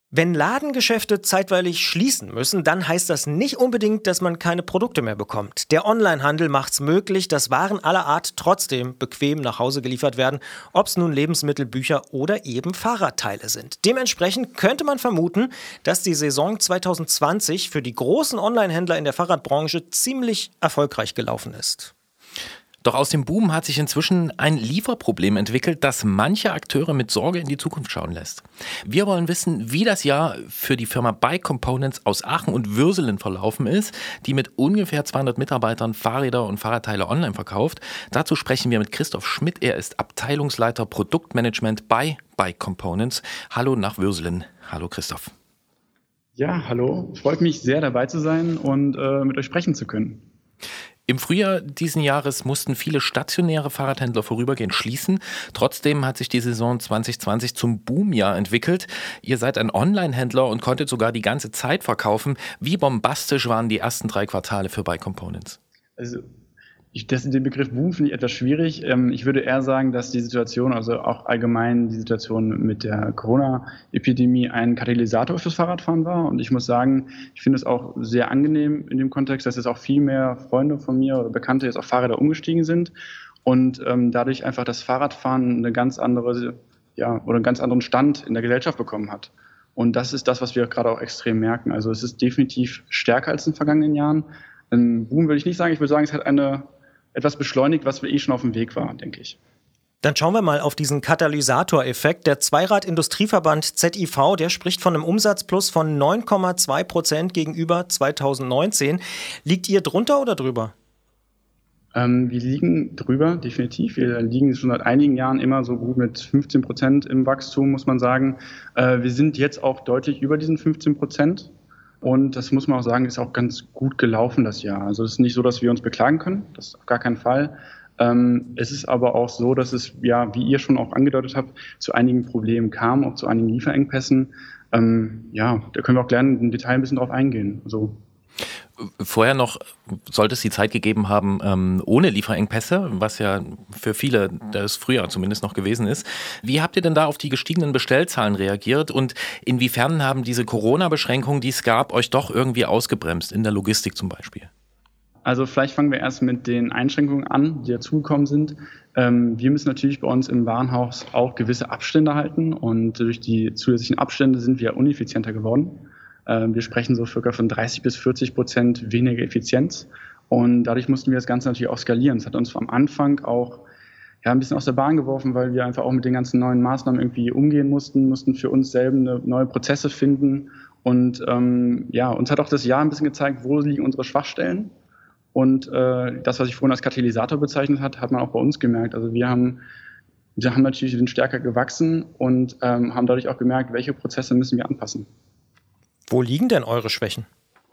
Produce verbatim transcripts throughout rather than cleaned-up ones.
Wenn Ladengeschäfte zeitweilig schließen müssen, dann heißt das nicht unbedingt, dass man keine Produkte mehr bekommt. Der Onlinehandel macht es möglich, dass Waren aller Art trotzdem bequem nach Hause geliefert werden, ob es nun Lebensmittel, Bücher oder eben Fahrradteile sind. Dementsprechend könnte man vermuten, dass die Saison zwanzig zwanzig für die großen Onlinehändler in der Fahrradbranche ziemlich erfolgreich gelaufen ist. Doch aus dem Boom hat sich inzwischen ein Lieferproblem entwickelt, das manche Akteure mit Sorge in die Zukunft schauen lässt. Wir wollen wissen, wie das Jahr für die Firma Bike Components aus Aachen und Würselen verlaufen ist, die mit ungefähr zweihundert Mitarbeitern Fahrräder und Fahrradteile online verkauft. Dazu sprechen wir mit Christoph Schmidt. Er ist Abteilungsleiter Produktmanagement bei Bike Components. Hallo nach Würselen. Hallo Christoph. Ja, hallo. Freut mich sehr, dabei zu sein und äh, mit euch sprechen zu können. Im Frühjahr diesen Jahres mussten viele stationäre Fahrradhändler vorübergehend schließen. Trotzdem hat sich die Saison zwanzig zwanzig zum Boomjahr entwickelt. Ihr seid ein Online-Händler und konntet sogar die ganze Zeit verkaufen. Wie bombastisch waren die ersten drei Quartale für Bike Components? Also ich, das, den Begriff Boom finde ich etwas schwierig. Ähm, ich würde eher sagen, dass die Situation, also auch allgemein die Situation mit der Corona-Epidemie ein Katalysator fürs Fahrradfahren war. Und ich muss sagen, ich finde es auch sehr angenehm in dem Kontext, dass jetzt auch viel mehr Freunde von mir oder Bekannte jetzt auf Fahrräder umgestiegen sind und ähm, dadurch einfach das Fahrradfahren eine ganz andere, ja, oder einen ganz anderen Stand in der Gesellschaft bekommen hat. Und das ist das, was wir gerade auch extrem merken. Also es ist definitiv stärker als in den vergangenen Jahren. Ein Boom würde ich nicht sagen. Ich würde sagen, es hat eine etwas beschleunigt, was eh schon auf dem Weg war, denke ich. Dann schauen wir mal auf diesen Katalysatoreffekt. Der Zweirad-Industrieverband Z I V, der spricht von einem Umsatzplus von neun Komma zwei Prozent gegenüber zweitausendneunzehn. Liegt ihr drunter oder drüber? Ähm, wir liegen drüber, definitiv. Wir liegen schon seit einigen Jahren immer so gut mit fünfzehn Prozent im Wachstum, muss man sagen. Äh, wir sind jetzt auch deutlich über diesen fünfzehn Prozent. Und das muss man auch sagen, ist auch ganz gut gelaufen das Jahr. Also es ist nicht so, dass wir uns beklagen können, das ist auf gar keinen Fall. Ähm, es ist aber auch so, dass es, ja, wie ihr schon auch angedeutet habt, zu einigen Problemen kam, auch zu einigen Lieferengpässen. Ähm, ja, da können wir auch gerne im Detail ein bisschen drauf eingehen. Also Vorher noch sollte es die Zeit gegeben haben, ähm, ohne Lieferengpässe, was ja für viele das Frühjahr zumindest noch gewesen ist. Wie habt ihr denn da auf die gestiegenen Bestellzahlen reagiert und inwiefern haben diese Corona-Beschränkungen, die es gab, euch doch irgendwie ausgebremst, in der Logistik zum Beispiel? Also vielleicht fangen wir erst mit den Einschränkungen an, die dazugekommen sind. Ähm, wir müssen natürlich bei uns im Warenhaus auch gewisse Abstände halten und durch die zusätzlichen Abstände sind wir uneffizienter geworden. Wir sprechen so circa von dreißig bis vierzig Prozent weniger Effizienz und dadurch mussten wir das Ganze natürlich auch skalieren. Das hat uns am Anfang auch ja, ein bisschen aus der Bahn geworfen, weil wir einfach auch mit den ganzen neuen Maßnahmen irgendwie umgehen mussten, mussten für uns selber neue Prozesse finden und ähm, ja, uns hat auch das Jahr ein bisschen gezeigt, wo liegen unsere Schwachstellen und äh, das, was ich vorhin als Katalysator bezeichnet hat, hat man auch bei uns gemerkt. Also wir haben wir haben natürlich sind stärker gewachsen und ähm, haben dadurch auch gemerkt, welche Prozesse müssen wir anpassen. Wo liegen denn eure Schwächen?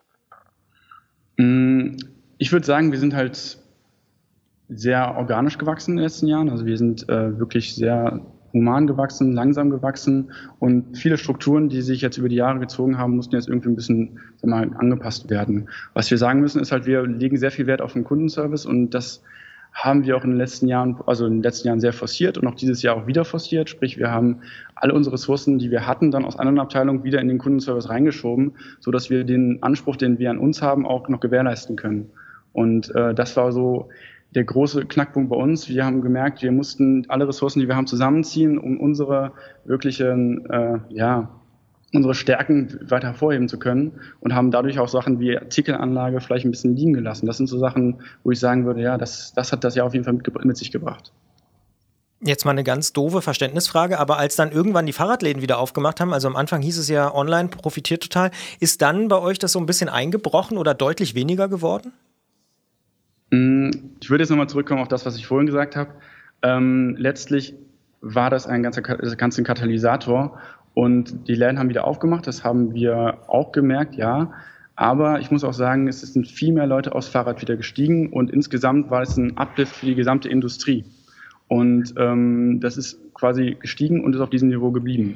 Ich würde sagen, wir sind halt sehr organisch gewachsen in den letzten Jahren. Also wir sind äh, wirklich sehr human gewachsen, langsam gewachsen und viele Strukturen, die sich jetzt über die Jahre gezogen haben, mussten jetzt irgendwie ein bisschen sag mal, angepasst werden. Was wir sagen müssen, ist halt, wir legen sehr viel Wert auf den Kundenservice und das haben wir auch in den letzten Jahren, also in den letzten Jahren sehr forciert und auch dieses Jahr auch wieder forciert. Sprich, wir haben alle unsere Ressourcen, die wir hatten, dann aus anderen Abteilungen wieder in den Kundenservice reingeschoben, so dass wir den Anspruch, den wir an uns haben, auch noch gewährleisten können. Und äh, das war so der große Knackpunkt bei uns. Wir haben gemerkt, wir mussten alle Ressourcen, die wir haben, zusammenziehen, um unsere wirklichen, äh, ja, unsere Stärken weiter hervorheben zu können und haben dadurch auch Sachen wie Artikelanlage vielleicht ein bisschen liegen gelassen. Das sind so Sachen, wo ich sagen würde, ja, das, das hat das ja auf jeden Fall mit, mit sich gebracht. Jetzt mal eine ganz doofe Verständnisfrage, aber als dann irgendwann die Fahrradläden wieder aufgemacht haben, also am Anfang hieß es ja, online profitiert total, ist dann bei euch das so ein bisschen eingebrochen oder deutlich weniger geworden? Ich würde jetzt nochmal zurückkommen auf das, was ich vorhin gesagt habe. Ähm, letztlich war das ein ganzer, ganzer Katalysator. Und die Läden haben wieder aufgemacht, das haben wir auch gemerkt, ja. Aber ich muss auch sagen, es sind viel mehr Leute aufs Fahrrad wieder gestiegen und insgesamt war es ein Uplift für die gesamte Industrie. Und ähm, das ist quasi gestiegen und ist auf diesem Niveau geblieben.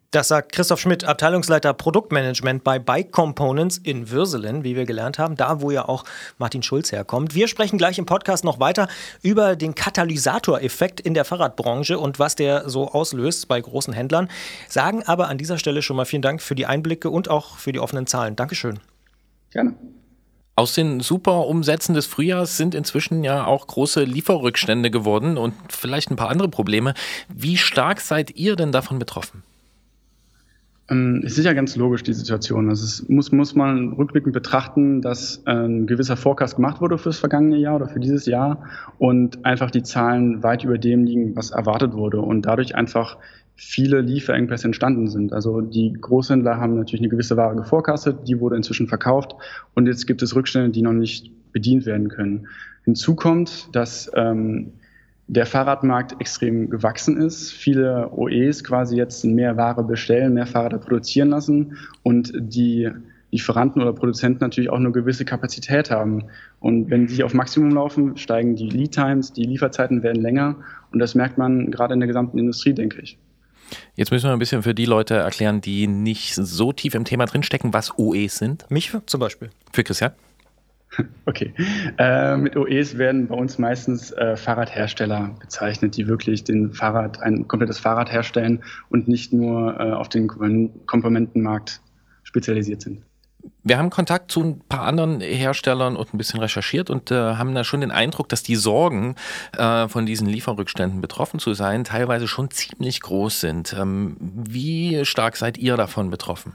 Das sagt Christoph Schmidt, Abteilungsleiter Produktmanagement bei Bike Components in Würselen, wie wir gelernt haben, da wo ja auch Martin Schulz herkommt. Wir sprechen gleich im Podcast noch weiter über den Katalysatoreffekt in der Fahrradbranche und was der so auslöst bei großen Händlern. Sagen aber an dieser Stelle schon mal vielen Dank für die Einblicke und auch für die offenen Zahlen. Dankeschön. Gerne. Aus den super Umsätzen des Frühjahrs sind inzwischen ja auch große Lieferrückstände geworden und vielleicht ein paar andere Probleme. Wie stark seid ihr denn davon betroffen? Es ist ja ganz logisch, die Situation. Also es muss, muss man rückblickend betrachten, dass ein gewisser Forecast gemacht wurde fürs vergangene Jahr oder für dieses Jahr und einfach die Zahlen weit über dem liegen, was erwartet wurde und dadurch einfach viele Lieferengpässe entstanden sind. Also die Großhändler haben natürlich eine gewisse Ware geforecastet, die wurde inzwischen verkauft und jetzt gibt es Rückstände, die noch nicht bedient werden können. Hinzu kommt, dass ähm, der Fahrradmarkt extrem gewachsen ist. Viele O Es quasi jetzt mehr Ware bestellen, mehr Fahrräder produzieren lassen und die Lieferanten oder Produzenten natürlich auch eine gewisse Kapazität haben. Und wenn die auf Maximum laufen, steigen die Lead Times, die Lieferzeiten werden länger und das merkt man gerade in der gesamten Industrie, denke ich. Jetzt müssen wir ein bisschen für die Leute erklären, die nicht so tief im Thema drinstecken, was O Es sind. Mich zum Beispiel. Für Christian? Okay. Äh, mit O Es werden bei uns meistens äh, Fahrradhersteller bezeichnet, die wirklich den Fahrrad, ein komplettes Fahrrad herstellen und nicht nur äh, auf den Komponentenmarkt spezialisiert sind. Wir haben Kontakt zu ein paar anderen Herstellern und ein bisschen recherchiert und äh, haben da schon den Eindruck, dass die Sorgen, äh, von diesen Lieferrückständen betroffen zu sein, teilweise schon ziemlich groß sind. Ähm, wie stark seid ihr davon betroffen?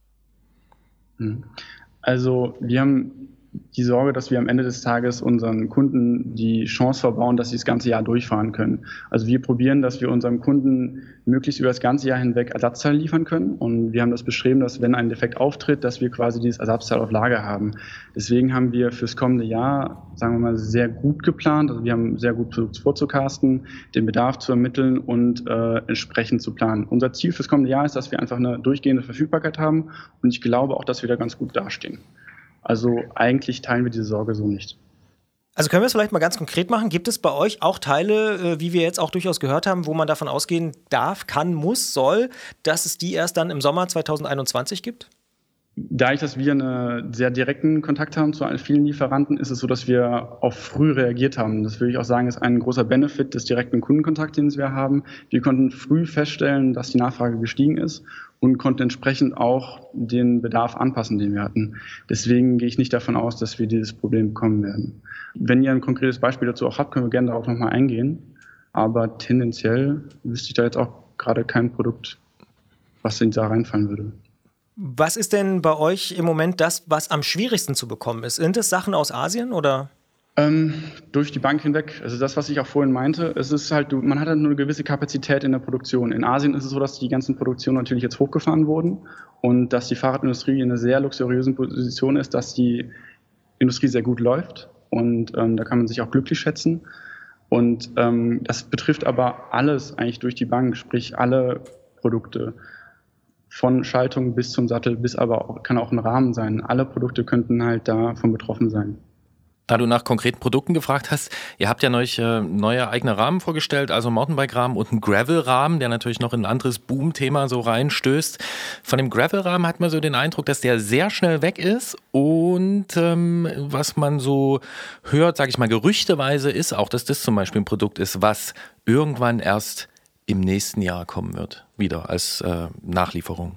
Also wir haben die Sorge, dass wir am Ende des Tages unseren Kunden die Chance verbauen, dass sie das ganze Jahr durchfahren können. Also wir probieren, dass wir unserem Kunden möglichst über das ganze Jahr hinweg Ersatzteile liefern können. Und wir haben das beschrieben, dass wenn ein Defekt auftritt, dass wir quasi dieses Ersatzteil auf Lager haben. Deswegen haben wir fürs kommende Jahr, sagen wir mal, sehr gut geplant. Also wir haben sehr gut versucht vorzucasten, den Bedarf zu ermitteln und äh, entsprechend zu planen. Unser Ziel fürs kommende Jahr ist, dass wir einfach eine durchgehende Verfügbarkeit haben. Und ich glaube auch, dass wir da ganz gut dastehen. Also eigentlich teilen wir diese Sorge so nicht. Also können wir es vielleicht mal ganz konkret machen? Gibt es bei euch auch Teile, wie wir jetzt auch durchaus gehört haben, wo man davon ausgehen darf, kann, muss, soll, dass es die erst dann im Sommer zwanzig einundzwanzig gibt? Dadurch, dass wir einen sehr direkten Kontakt haben zu vielen Lieferanten, ist es so, dass wir auch früh reagiert haben. Das würde ich auch sagen, ist ein großer Benefit des direkten Kundenkontakts, den wir haben. Wir konnten früh feststellen, dass die Nachfrage gestiegen ist und konnten entsprechend auch den Bedarf anpassen, den wir hatten. Deswegen gehe ich nicht davon aus, dass wir dieses Problem bekommen werden. Wenn ihr ein konkretes Beispiel dazu auch habt, können wir gerne darauf nochmal eingehen. Aber tendenziell wüsste ich da jetzt auch gerade kein Produkt, was da reinfallen würde. Was ist denn bei euch im Moment das, was am schwierigsten zu bekommen ist? Sind es Sachen aus Asien oder? Ähm, durch die Bank hinweg. Also das, was ich auch vorhin meinte, es ist halt, man hat halt nur eine gewisse Kapazität in der Produktion. In Asien ist es so, dass die ganzen Produktionen natürlich jetzt hochgefahren wurden und dass die Fahrradindustrie in einer sehr luxuriösen Position ist, dass die Industrie sehr gut läuft und ähm, da kann man sich auch glücklich schätzen. Und ähm, das betrifft aber alles eigentlich durch die Bank, sprich alle Produkte. Von Schaltung bis zum Sattel, bis aber auch, kann auch ein Rahmen sein. Alle Produkte könnten halt davon betroffen sein. Da du nach konkreten Produkten gefragt hast, ihr habt ja neulich äh, neue eigene Rahmen vorgestellt, also Mountainbike-Rahmen und einen Gravel-Rahmen, der natürlich noch in ein anderes Boom-Thema so reinstößt. Von dem Gravel-Rahmen hat man so den Eindruck, dass der sehr schnell weg ist und ähm, was man so hört, sage ich mal gerüchteweise, ist auch, dass das zum Beispiel ein Produkt ist, was irgendwann erst im nächsten Jahr kommen wird, wieder als äh, Nachlieferung.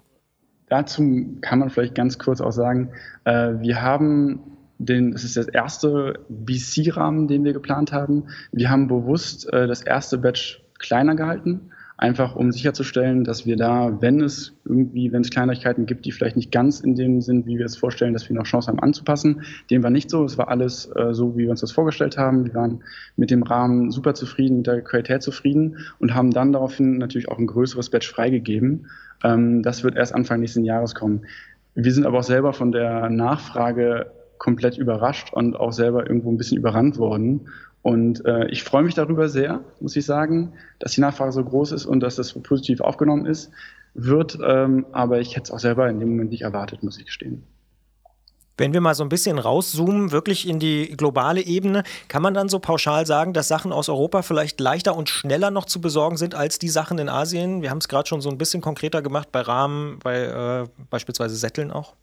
Dazu kann man vielleicht ganz kurz auch sagen, äh, wir haben den, es ist der erste B C-Rahmen, den wir geplant haben. Wir haben bewusst äh, das erste Batch kleiner gehalten, einfach um sicherzustellen, dass wir da, wenn es irgendwie, wenn es Kleinigkeiten gibt, die vielleicht nicht ganz in dem sind, wie wir es vorstellen, dass wir noch Chance haben anzupassen. Dem war nicht so. Es war alles äh, so, wie wir uns das vorgestellt haben. Wir waren mit dem Rahmen super zufrieden, mit der Qualität zufrieden und haben dann daraufhin natürlich auch ein größeres Batch freigegeben. Ähm, das wird erst Anfang nächsten Jahres kommen. Wir sind aber auch selber von der Nachfrage komplett überrascht und auch selber irgendwo ein bisschen überrannt worden. Und äh, ich freue mich darüber sehr, muss ich sagen, dass die Nachfrage so groß ist und dass das so positiv aufgenommen ist, wird. Ähm, aber ich hätte es auch selber in dem Moment nicht erwartet, muss ich gestehen. Wenn wir mal so ein bisschen rauszoomen, wirklich in die globale Ebene, kann man dann so pauschal sagen, dass Sachen aus Europa vielleicht leichter und schneller noch zu besorgen sind als die Sachen in Asien? Wir haben es gerade schon so ein bisschen konkreter gemacht bei Rahmen, bei äh, beispielsweise Sätteln auch.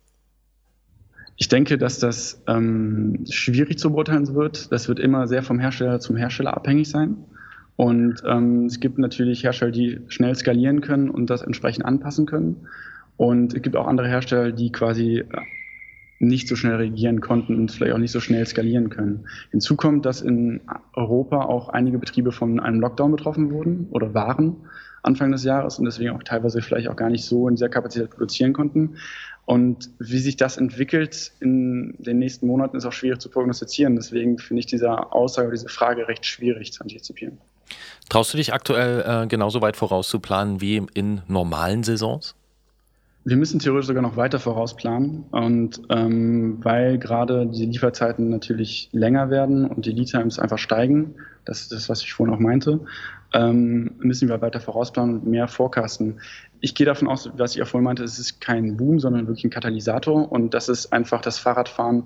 Ich denke, dass das ähm, schwierig zu beurteilen wird. Das wird immer sehr vom Hersteller zum Hersteller abhängig sein. Und ähm, es gibt natürlich Hersteller, die schnell skalieren können und das entsprechend anpassen können. Und es gibt auch andere Hersteller, die quasi nicht so schnell reagieren konnten und vielleicht auch nicht so schnell skalieren können. Hinzu kommt, dass in Europa auch einige Betriebe von einem Lockdown betroffen wurden oder waren Anfang des Jahres und deswegen auch teilweise vielleicht auch gar nicht so in dieser Kapazität produzieren konnten. Und wie sich das entwickelt in den nächsten Monaten, ist auch schwierig zu prognostizieren. Deswegen finde ich diese Aussage, diese Frage recht schwierig zu antizipieren. Traust du dich aktuell äh, genauso weit vorauszuplanen wie in normalen Saisons? Wir müssen theoretisch sogar noch weiter vorausplanen und ähm, weil gerade die Lieferzeiten natürlich länger werden und die Lead-Times einfach steigen, das ist das, was ich vorhin auch meinte, ähm, müssen wir weiter vorausplanen und mehr forecasten. Ich gehe davon aus, was ich auch vorhin meinte, es ist kein Boom, sondern wirklich ein Katalysator und dass es einfach das Fahrradfahren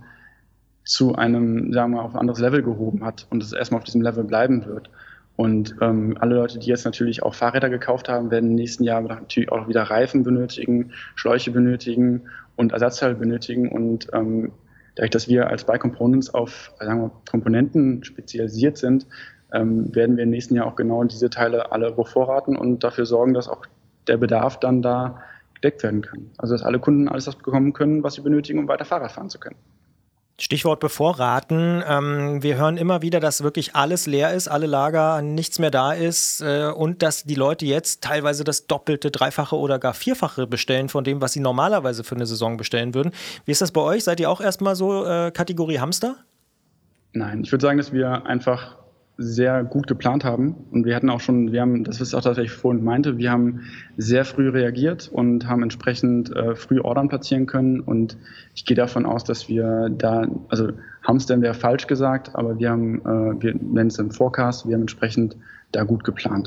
zu einem, sagen wir mal, auf ein anderes Level gehoben hat und es erstmal auf diesem Level bleiben wird. Und ähm, alle Leute, die jetzt natürlich auch Fahrräder gekauft haben, werden im nächsten Jahr natürlich auch wieder Reifen benötigen, Schläuche benötigen und Ersatzteile benötigen. Und ähm, dadurch, dass wir als Bike Components auf sagen wir, Komponenten spezialisiert sind, ähm, werden wir im nächsten Jahr auch genau diese Teile alle bevorraten und dafür sorgen, dass auch der Bedarf dann da gedeckt werden kann. Also dass alle Kunden alles das bekommen können, was sie benötigen, um weiter Fahrrad fahren zu können. Stichwort bevorraten. Ähm, wir hören immer wieder, dass wirklich alles leer ist, alle Lager, nichts mehr da ist äh, und dass die Leute jetzt teilweise das Doppelte, Dreifache oder gar Vierfache bestellen von dem, was sie normalerweise für eine Saison bestellen würden. Wie ist das bei euch? Seid ihr auch erstmal so äh, Kategorie Hamster? Nein, ich würde sagen, dass wir einfach sehr gut geplant haben und wir hatten auch schon, wir haben, das ist auch das, was ich vorhin meinte, wir haben sehr früh reagiert und haben entsprechend äh, früh Ordern platzieren können und ich gehe davon aus, dass wir da, also Hamstern wäre falsch gesagt, aber wir haben, äh, wir nennen es im Forecast, wir haben entsprechend da gut geplant.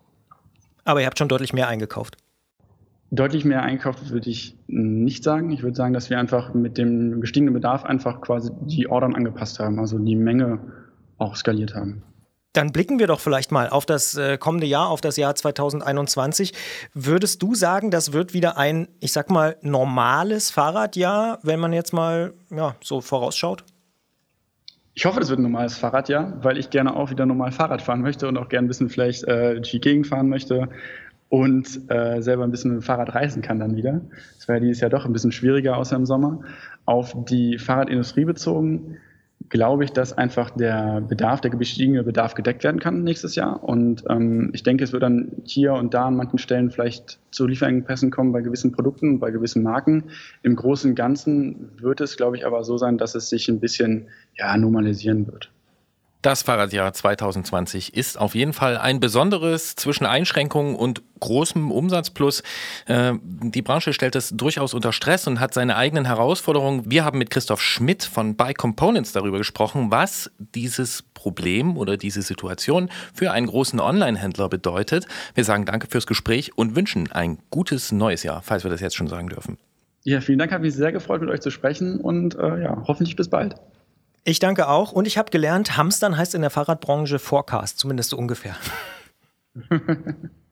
Aber ihr habt schon deutlich mehr eingekauft. Deutlich mehr einkauft würde ich nicht sagen. Ich würde sagen, dass wir einfach mit dem gestiegenen Bedarf einfach quasi die Ordern angepasst haben, also die Menge auch skaliert haben. Dann blicken wir doch vielleicht mal auf das äh, kommende Jahr, auf das Jahr zwanzig einundzwanzig. Würdest du sagen, das wird wieder ein, ich sag mal, normales Fahrradjahr, wenn man jetzt mal ja, so vorausschaut? Ich hoffe, das wird ein normales Fahrradjahr, weil ich gerne auch wieder normal Fahrrad fahren möchte und auch gerne ein bisschen vielleicht äh, durch die Gegend fahren möchte und äh, selber ein bisschen mit dem Fahrrad reisen kann dann wieder. Das war ja dieses Jahr doch ein bisschen schwieriger, außer im Sommer. Auf die Fahrradindustrie bezogen glaube ich, dass einfach der Bedarf, der gestiegene Bedarf gedeckt werden kann nächstes Jahr. Und ähm, ich denke, es wird dann hier und da an manchen Stellen vielleicht zu Lieferengpässen kommen bei gewissen Produkten, bei gewissen Marken. Im Großen und Ganzen wird es, glaube ich, aber so sein, dass es sich ein bisschen ja, normalisieren wird. Das Fahrradjahr zwanzig zwanzig ist auf jeden Fall ein besonderes zwischen Einschränkungen und großem Umsatzplus. Äh, die Branche stellt es durchaus unter Stress und hat seine eigenen Herausforderungen. Wir haben mit Christoph Schmidt von Bike Components darüber gesprochen, was dieses Problem oder diese Situation für einen großen Online-Händler bedeutet. Wir sagen danke fürs Gespräch und wünschen ein gutes neues Jahr, falls wir das jetzt schon sagen dürfen. Ja, vielen Dank, hat mich sehr gefreut, mit euch zu sprechen und äh, ja, hoffentlich bis bald. Ich danke auch und ich habe gelernt, Hamstern heißt in der Fahrradbranche Forecast, zumindest so ungefähr.